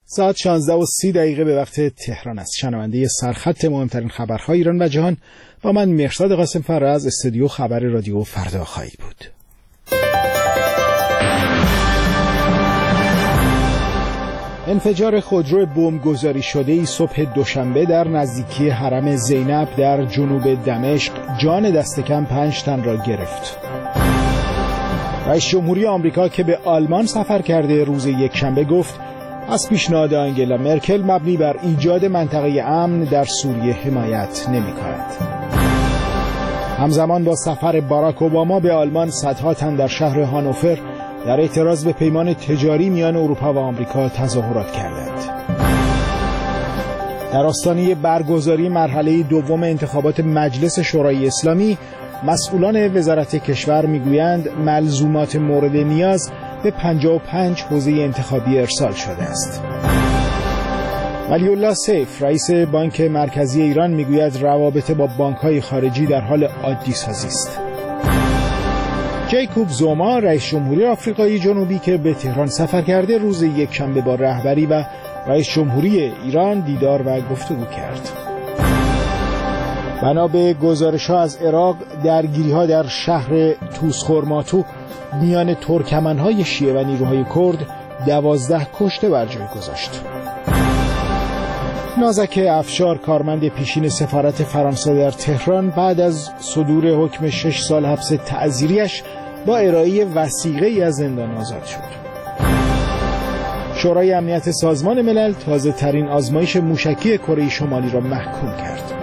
ساعت 16:30 به وقت تهران است. شنونده سرخط مهمترین خبرهای ایران و جهان با من مهرداد قاسم‌فر از استودیو خبر رادیو فردا خواهی بود. انفجار خودرو بمبگذاری شده‌ای صبح دوشنبه در نزدیکی حرم زینب در جنوب دمشق جان دست کم 5 تن را گرفت. رئیس جمهوری آمریکا که به آلمان سفر کرده روز یکشنبه گفت از پیشنهاد آنگلا مرکل مبنی بر ایجاد منطقه امن در سوریه حمایت نمی‌کند. همزمان با سفر باراک اوباما به آلمان صدها تن در شهر هانوفر در اعتراض به پیمان تجاری میان اروپا و آمریکا تظاهرات کردند. در آستانه برگزاری مرحله دوم انتخابات مجلس شورای اسلامی، مسئولان وزارت کشور میگویند ملزومات مورد نیاز به 55 حوزه انتخابی ارسال شده است. ولی الله سیف رئیس بانک مرکزی ایران میگوید روابط با بانک‌های خارجی در حال عادی سازی است. جیکوب زوما رئیس جمهوری آفریقای جنوبی که به تهران سفر کرده روز یکشنبه با رهبری و رئیس جمهوری ایران دیدار و گفتگو کرد. بنا به گزارش‌ها از عراق، درگیری‌ها در شهر توسخورماتو میان ترکمن‌های شیعه و نیروهای کرد 12 کشته بر جای گذاشت. نازک افشار کارمند پیشین سفارت فرانسه در تهران بعد از صدور حکم 6 سال حبس تعزیریش با ارائه وثیقه‌ای از زندان آزاد شد. شورای امنیت سازمان ملل تازه ترین آزمایش موشکی کره شمالی را محکوم کرد.